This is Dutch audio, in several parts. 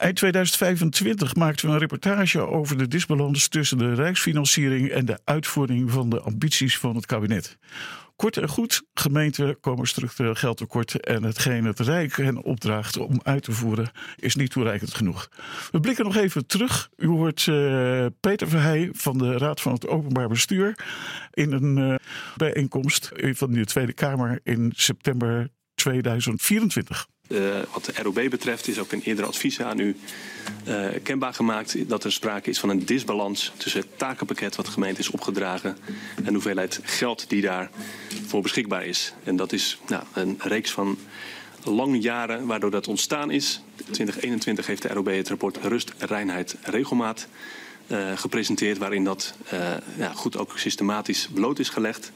Eind 2025 maakten we een reportage over de disbalans tussen de rijksfinanciering en de uitvoering van de ambities van het kabinet. Kort en goed, gemeenten komen structureel geld tekort en hetgeen het Rijk hen opdraagt om uit te voeren is niet toereikend genoeg. We blikken nog even terug. U hoort Peter Verheij van de Raad van het Openbaar Bestuur in een bijeenkomst van de Tweede Kamer in september 2024. Wat de ROB betreft is ook in eerdere adviezen aan u kenbaar gemaakt dat er sprake is van een disbalans tussen het takenpakket wat de gemeente is opgedragen en de hoeveelheid geld die daarvoor beschikbaar is. En dat is een reeks van lange jaren waardoor dat ontstaan is. In 2021 heeft de ROB het rapport Rust, Reinheid, Regelmaat gepresenteerd waarin dat goed ook systematisch bloot is gelegd.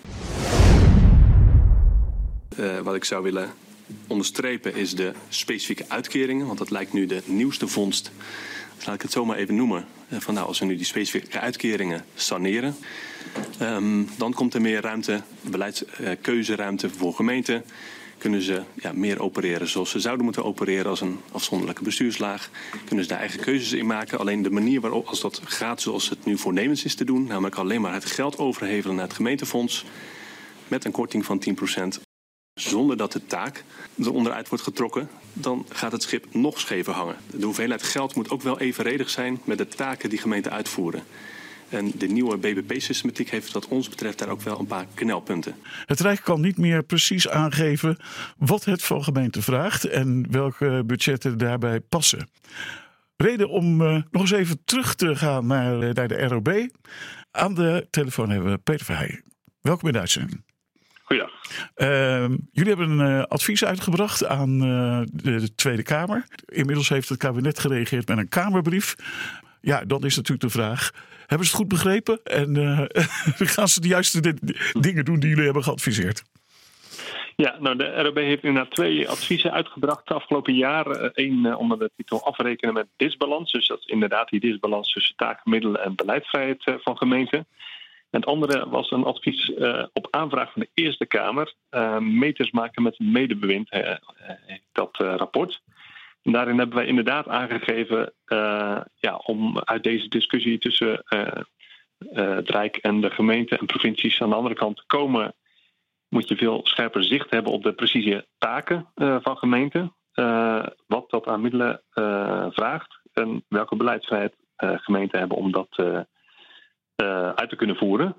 Wat ik zou willen onderstrepen is de specifieke uitkeringen, want dat lijkt nu de nieuwste vondst. Dus laat ik het zo maar even noemen. Als we nu die specifieke uitkeringen saneren, dan komt er meer ruimte, beleidskeuzeruimte voor gemeenten. Kunnen ze meer opereren zoals ze zouden moeten opereren als een afzonderlijke bestuurslaag. Kunnen ze daar eigen keuzes in maken. Alleen de manier waarop, als dat gaat zoals het nu voornemens is te doen, namelijk alleen maar het geld overhevelen naar het gemeentefonds met een korting van 10%. Zonder dat de taak eronder uit wordt getrokken, dan gaat het schip nog schever hangen. De hoeveelheid geld moet ook wel evenredig zijn met de taken die gemeenten uitvoeren. En de nieuwe BBP-systematiek heeft wat ons betreft daar ook wel een paar knelpunten. Het Rijk kan niet meer precies aangeven wat het van gemeenten vraagt en welke budgetten daarbij passen. Reden om nog eens even terug te gaan naar de ROB. Aan de telefoon hebben we Peter Verheij. Welkom in de uitzending. Goeiedag. Jullie hebben een advies uitgebracht aan de Tweede Kamer. Inmiddels heeft het kabinet gereageerd met een Kamerbrief. Ja, dan is natuurlijk de vraag, hebben ze het goed begrepen? En gaan ze de juiste dingen doen die jullie hebben geadviseerd? Ja, de ROB heeft inderdaad 2 adviezen uitgebracht de afgelopen jaar. Eén onder de titel afrekenen met disbalans. Dus dat is inderdaad die disbalans tussen taken, middelen en beleidsvrijheid van gemeenten. En het andere was een advies op aanvraag van de Eerste Kamer. Meters maken met medebewind, dat rapport. En daarin hebben wij inderdaad aangegeven om uit deze discussie tussen het Rijk en de gemeente en provincies aan de andere kant te komen, moet je veel scherper zicht hebben op de precieze taken van gemeenten. Wat dat aan middelen vraagt en welke beleidsvrijheid gemeenten hebben om dat uit te kunnen voeren.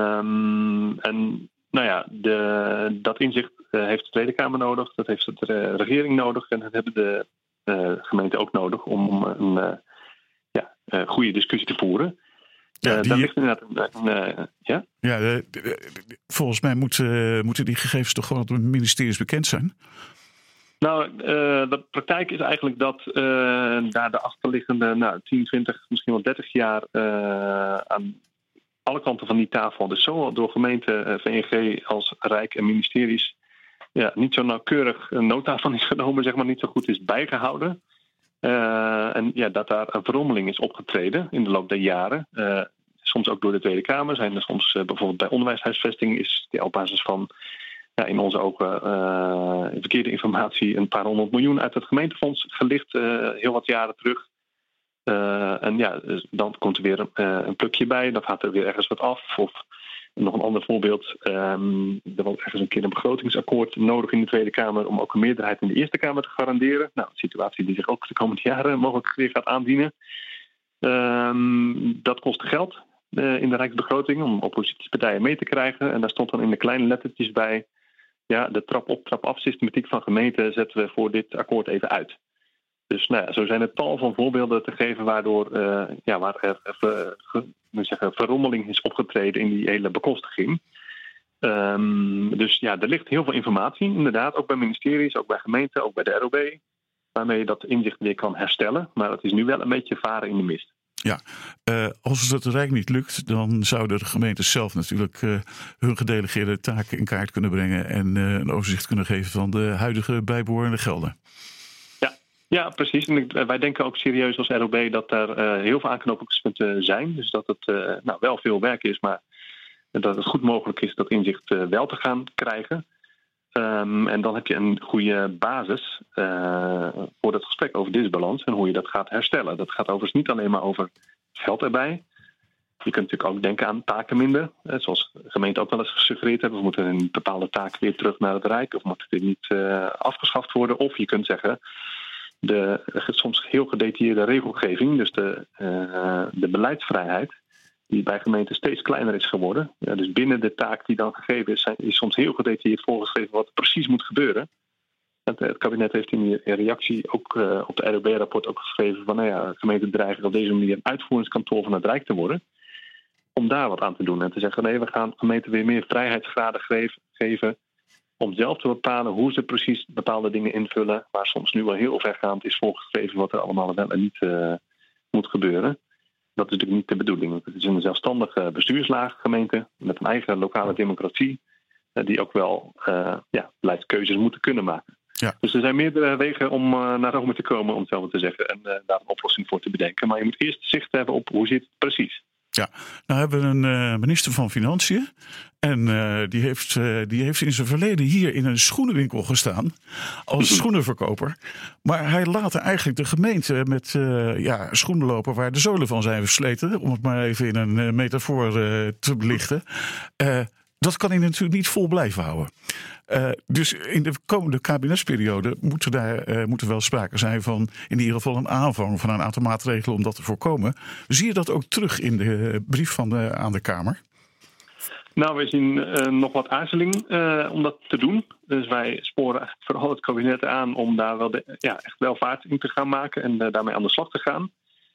Dat inzicht heeft de Tweede Kamer nodig, dat heeft de regering nodig en dat hebben de gemeenten ook nodig om een goede discussie te voeren. Daar ligt inderdaad volgens mij moeten die gegevens toch gewoon op de ministeries bekend zijn? Nou, de praktijk is eigenlijk dat daar de achterliggende 10, 20, misschien wel 30 jaar aan alle kanten van die tafel, dus zowel door gemeente, VNG als Rijk en ministeries, niet zo nauwkeurig een nota van is genomen, zeg maar, niet zo goed is bijgehouden. Dat daar een verrommeling is opgetreden in de loop der jaren. Soms ook door de Tweede Kamer. Zijn er soms bijvoorbeeld bij onderwijshuisvesting is die op basis van in onze ogen verkeerde informatie een paar 100 miljoen uit het gemeentefonds gelicht heel wat jaren terug. Dan komt er weer een plukje bij. Dan gaat er weer ergens wat af. Of nog een ander voorbeeld. Er was ergens een keer een begrotingsakkoord nodig in de Tweede Kamer om ook een meerderheid in de Eerste Kamer te garanderen. Nou, een situatie die zich ook de komende jaren mogelijk weer gaat aandienen. Dat kost geld in de Rijksbegroting om oppositiepartijen mee te krijgen. En daar stond dan in de kleine lettertjes bij, de trap-op, trap-af systematiek van gemeenten zetten we voor dit akkoord even uit. Dus zo zijn er tal van voorbeelden te geven waardoor waar er verrommeling is opgetreden in die hele bekostiging. Er ligt heel veel informatie, inderdaad, ook bij ministeries, ook bij gemeenten, ook bij de ROB, waarmee je dat inzicht weer kan herstellen. Maar het is nu wel een beetje varen in de mist. Ja, als het Rijk niet lukt, dan zouden de gemeentes zelf natuurlijk hun gedelegeerde taken in kaart kunnen brengen en een overzicht kunnen geven van de huidige bijbehorende gelden. Ja, precies. En wij denken ook serieus als ROB dat er heel veel aanknopingspunten zijn. Dus dat het wel veel werk is, maar dat het goed mogelijk is dat inzicht wel te gaan krijgen. En dan heb je een goede basis voor het gesprek over disbalans en hoe je dat gaat herstellen. Dat gaat overigens niet alleen maar over geld erbij. Je kunt natuurlijk ook denken aan taken minder. Zoals de gemeente ook wel eens gesuggereerd hebben. We moeten een bepaalde taak weer terug naar het Rijk. Of moet dit niet afgeschaft worden. Of je kunt zeggen, de soms heel gedetailleerde regelgeving. Dus de beleidsvrijheid. Die bij gemeenten steeds kleiner is geworden. Ja, dus binnen de taak die dan gegeven is soms heel gedetailleerd voorgeschreven wat er precies moet gebeuren. Het kabinet heeft in reactie ook op de ROB-rapport ook geschreven van gemeenten dreigen op deze manier een uitvoeringskantoor van het Rijk te worden. Om daar wat aan te doen en te zeggen nee, we gaan gemeenten weer meer vrijheidsgraden geven om zelf te bepalen hoe ze precies bepaalde dingen invullen. Waar soms nu wel heel vergaand is voorgeschreven wat er allemaal wel en niet moet gebeuren. Dat is natuurlijk niet de bedoeling. Het is een zelfstandige bestuurslaag gemeente met een eigen lokale democratie die ook wel beleidskeuzes moeten kunnen maken. Ja. Dus er zijn meerdere wegen om naar Rome te komen, om het zo maar te zeggen, en daar een oplossing voor te bedenken. Maar je moet eerst zicht hebben op hoe zit het precies. Ja, nou hebben we een minister van Financiën en die heeft in zijn verleden hier in een schoenenwinkel gestaan als schoenenverkoper. Maar hij laat eigenlijk de gemeente met schoenen lopen waar de zolen van zijn versleten, om het maar even in een metafoor te belichten. Dat kan hij natuurlijk niet vol blijven houden. Dus in de komende kabinetsperiode moet er wel sprake zijn van in ieder geval een aanvang van een aantal maatregelen om dat te voorkomen. Zie je dat ook terug in de brief aan de Kamer? Nou, we zien nog wat aarzeling om dat te doen. Dus wij sporen vooral het kabinet aan om daar wel echt wel vaart in te gaan maken en daarmee aan de slag te gaan.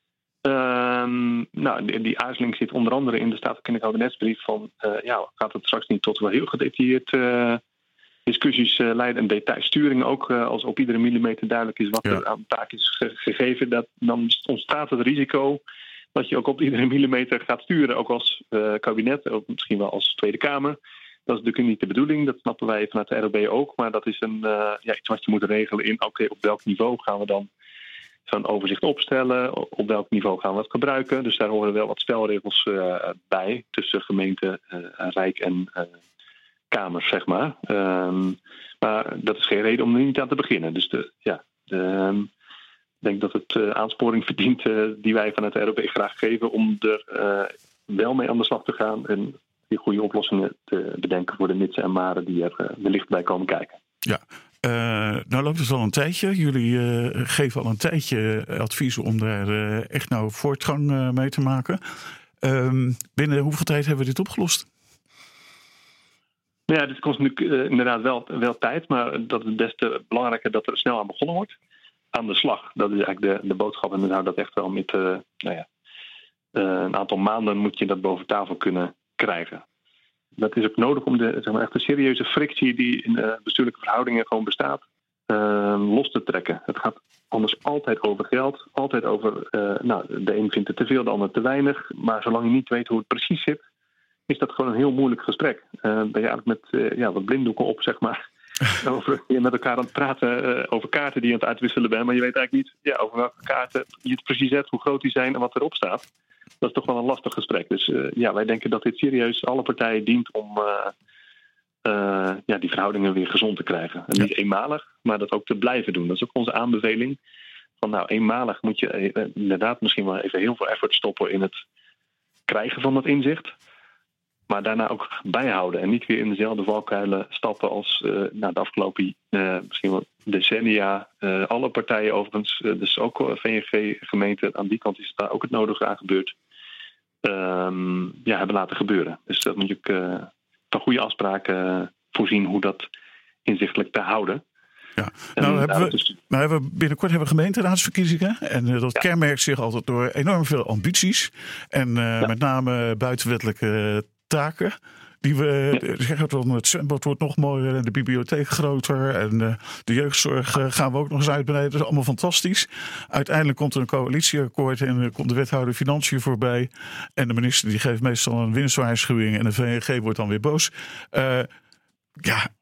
Die aarzeling zit onder andere in de Staatkundige kabinetsbrief van gaat het straks niet tot wel heel gedetailleerd discussies leiden en detailsturing ook als op iedere millimeter duidelijk is wat er aan taak is gegeven. Dan ontstaat het risico dat je ook op iedere millimeter gaat sturen, ook als kabinet, ook misschien wel als Tweede Kamer. Dat is natuurlijk niet de bedoeling, dat snappen wij vanuit de ROB ook, maar dat is iets wat je moet regelen in op welk niveau gaan we dan zo'n overzicht opstellen, op welk niveau gaan we het gebruiken. Dus daar horen wel wat spelregels bij tussen gemeente, Rijk en Kamers, zeg maar. Maar dat is geen reden om er niet aan te beginnen. Dus ik denk dat het aansporing verdient die wij vanuit de ROB graag geven om er wel mee aan de slag te gaan en die goede oplossingen te bedenken voor de mitsen en maren die er wellicht bij komen kijken. Ja. Nou loopt het al een tijdje. Jullie geven al een tijdje adviezen om daar echt nou voortgang mee te maken. Binnen hoeveel tijd hebben we dit opgelost? Ja, dit kost natuurlijk inderdaad wel tijd, maar dat is des te belangrijker dat er snel aan begonnen wordt. Aan de slag, dat is eigenlijk de boodschap. En dan houdt dat echt wel met een aantal maanden moet je dat boven tafel kunnen krijgen. Dat is ook nodig om echt de serieuze frictie die in bestuurlijke verhoudingen gewoon bestaat, los te trekken. Het gaat anders altijd over geld, altijd over, de een vindt het te veel, de ander te weinig. Maar zolang je niet weet hoe het precies zit, is dat gewoon een heel moeilijk gesprek. Ben je eigenlijk met wat blinddoeken op, zeg maar, je met elkaar aan het praten over kaarten die je aan het uitwisselen bent, maar je weet eigenlijk niet over welke kaarten je het precies hebt, hoe groot die zijn en wat erop staat. Dat is toch wel een lastig gesprek. Dus wij denken dat dit serieus alle partijen dient om die verhoudingen weer gezond te krijgen. En niet eenmalig, maar dat ook te blijven doen. Dat is ook onze aanbeveling. Van eenmalig moet je inderdaad misschien wel even heel veel effort stoppen in het krijgen van dat inzicht. Maar daarna ook bijhouden en niet weer in dezelfde valkuilen stappen als de afgelopen misschien wel decennia. Alle partijen overigens, dus ook VNG, gemeente, aan die kant is daar ook het nodige aan gebeurd. Hebben laten gebeuren. Dus dat moet je ook van goede afspraken voorzien hoe dat inzichtelijk te houden. Ja. Binnenkort hebben we gemeenteraadsverkiezingen. En dat kenmerkt zich altijd door enorm veel ambities. En met name buitenwettelijke taken. Die we zeggen dan, het zwembad wordt nog mooier en de bibliotheek groter en de jeugdzorg gaan we ook nog eens uitbreiden. Dat is allemaal fantastisch. Uiteindelijk komt er een coalitieakkoord en komt de wethouder Financiën voorbij. En de minister die geeft meestal een winstwaarschuwing en de VNG wordt dan weer boos.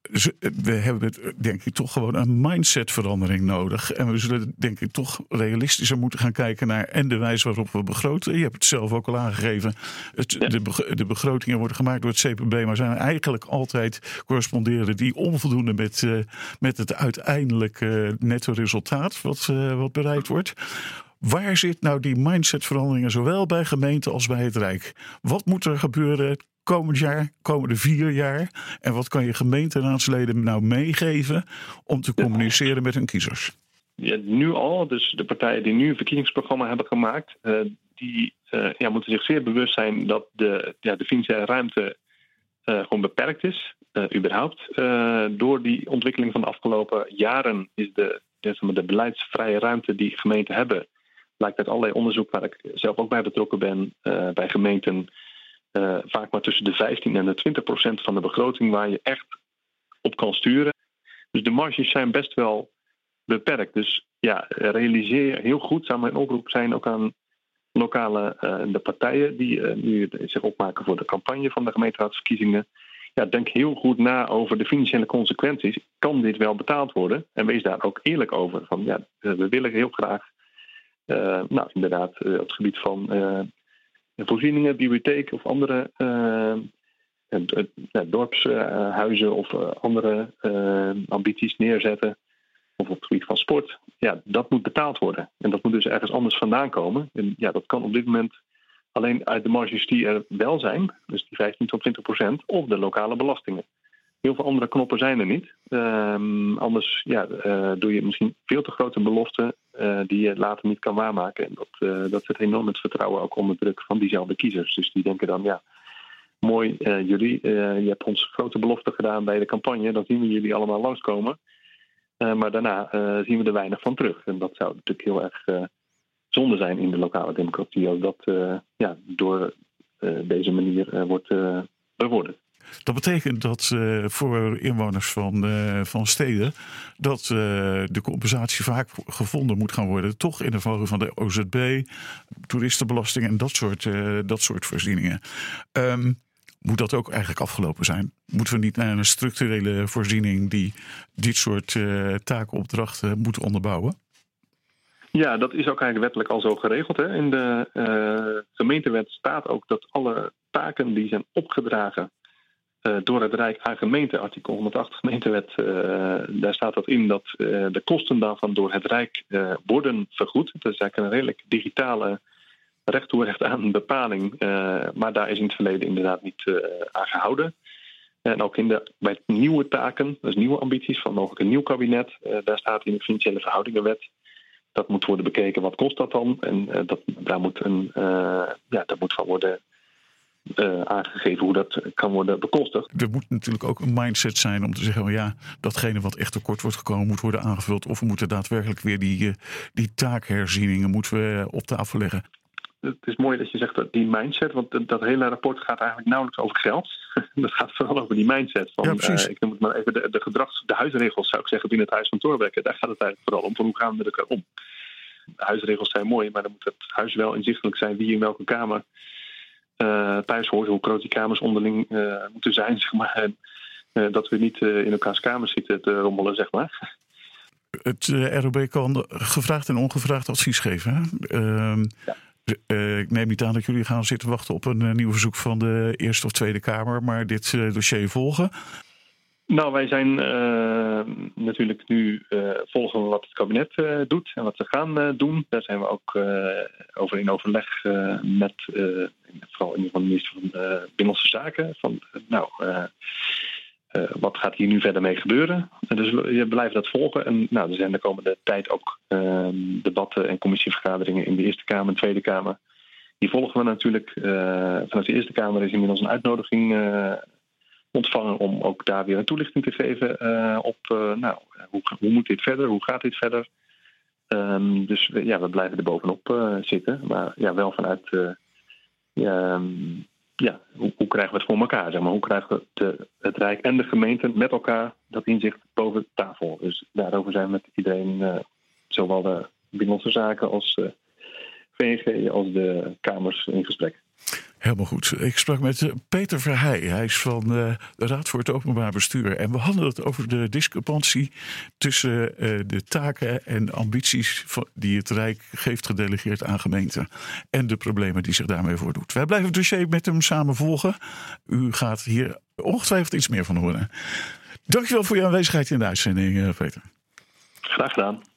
we hebben denk ik toch gewoon een mindsetverandering nodig. En we zullen denk ik toch realistischer moeten gaan kijken naar en de wijze waarop we begroten. Je hebt het zelf ook al aangegeven. De begrotingen worden gemaakt door het CPB, maar zijn eigenlijk altijd corresponderen die onvoldoende met het uiteindelijke netto resultaat wat bereikt wordt. Waar zit nou die mindsetveranderingen zowel bij gemeenten als bij het Rijk? Wat moet er gebeuren komend jaar, komende 4 jaar? En wat kan je gemeenteraadsleden nou meegeven om te communiceren met hun kiezers? Ja, nu al, dus de partijen die nu een verkiezingsprogramma hebben gemaakt, die moeten zich zeer bewust zijn dat de financiële ruimte gewoon beperkt is, überhaupt. Door die ontwikkeling van de afgelopen jaren is de beleidsvrije ruimte die gemeenten hebben, blijkt uit allerlei onderzoek waar ik zelf ook bij betrokken ben, bij gemeenten, vaak maar tussen de 15 en de 20% van de begroting waar je echt op kan sturen. Dus de marges zijn best wel beperkt. Dus ja, realiseer heel goed, zou mijn oproep zijn ook aan lokale de partijen die nu zich opmaken voor de campagne van de gemeenteraadsverkiezingen. Ja, denk heel goed na over de financiële consequenties. Kan dit wel betaald worden? En wees daar ook eerlijk over. Van, ja, we willen heel graag inderdaad op het gebied van voorzieningen, bibliotheek of andere dorpshuizen of andere ambities neerzetten. Of op het gebied van sport. Ja, dat moet betaald worden. En dat moet dus ergens anders vandaan komen. En ja, dat kan op dit moment alleen uit de marges die er wel zijn. Dus die 15 tot 20%. Of de lokale belastingen. Heel veel andere knoppen zijn er niet. Anders doe je misschien veel te grote beloften die je later niet kan waarmaken. En dat zet enorm het vertrouwen ook onder druk van diezelfde kiezers. Dus die denken dan, ja, mooi jullie. Je hebt ons grote beloften gedaan bij de campagne. Dan zien we jullie allemaal langskomen. Maar daarna zien we er weinig van terug. En dat zou natuurlijk heel erg zonde zijn in de lokale democratie. Als dat door deze manier wordt bevorderd. Dat betekent dat voor inwoners van steden dat de compensatie vaak gevonden moet gaan worden. Toch in de verhoging van de OZB, toeristenbelasting en dat soort voorzieningen. Moet dat ook eigenlijk afgelopen zijn? Moeten we niet naar een structurele voorziening die dit soort taakopdrachten moet onderbouwen? Ja, dat is ook eigenlijk wettelijk al zo geregeld. Hè? In de gemeentewet staat ook dat alle taken die zijn opgedragen door het Rijk aan gemeenten, artikel 108 gemeentewet, daar staat dat in dat de kosten daarvan door het Rijk worden vergoed. Dat is eigenlijk een redelijk digitale recht toe recht aan bepaling. Maar daar is in het verleden inderdaad niet aan gehouden. En ook bij nieuwe taken, dus nieuwe ambities van mogelijk een nieuw kabinet, daar staat in de financiële verhoudingenwet. Dat moet worden bekeken, wat kost dat dan? En daar moet van worden aangegeven hoe dat kan worden bekostigd. Er moet natuurlijk ook een mindset zijn om te zeggen, datgene wat echt tekort wordt gekomen moet worden aangevuld. Of we moeten daadwerkelijk weer die taakherzieningen moeten we op tafel leggen. Het is mooi dat je zegt dat die mindset, want dat hele rapport gaat eigenlijk nauwelijks over geld. Dat gaat vooral over die mindset. Ik noem het maar even de huisregels, zou ik zeggen, binnen het Huis van Thorbecke. Daar gaat het eigenlijk vooral om. Van hoe gaan we met elkaar om? De huisregels zijn mooi, maar dan moet het huis wel inzichtelijk zijn wie in welke kamer thuis hoort. Hoe groot die kamers onderling moeten zijn, zeg maar. En dat we niet in elkaars kamers zitten te rommelen, zeg maar. Het ROB kan gevraagd en ongevraagd advies geven. Ik neem niet aan dat jullie gaan zitten wachten op een nieuw verzoek van de Eerste of Tweede Kamer, maar dit dossier volgen. Nou, wij zijn natuurlijk nu volgen wat het kabinet doet en wat ze gaan doen. Daar zijn we ook over in overleg met vooral in ieder geval de minister van Binnenlandse Zaken. Wat gaat hier nu verder mee gebeuren? Dus we blijven dat volgen. En er zijn de komende tijd ook debatten en commissievergaderingen in de Eerste Kamer en Tweede Kamer. Die volgen we natuurlijk. Vanuit de Eerste Kamer is inmiddels een uitnodiging ontvangen om ook daar weer een toelichting te geven op hoe moet dit verder? Hoe gaat dit verder? Dus we blijven er bovenop zitten. Maar wel vanuit hoe krijgen we het voor elkaar? Zeg maar? Hoe krijgen we het Rijk en de gemeenten met elkaar dat inzicht boven tafel? Dus daarover zijn we met iedereen, zowel de Binnenlandse Zaken als VNG als de Kamers in gesprek. Helemaal goed. Ik sprak met Peter Verheij. Hij is van de Raad voor het Openbaar Bestuur. En we hadden het over de discrepantie tussen de taken en ambities die het Rijk geeft gedelegeerd aan gemeenten. En de problemen die zich daarmee voordoet. Wij blijven het dossier met hem samen volgen. U gaat hier ongetwijfeld iets meer van horen. Dankjewel voor je aanwezigheid in de uitzending, Peter. Graag gedaan.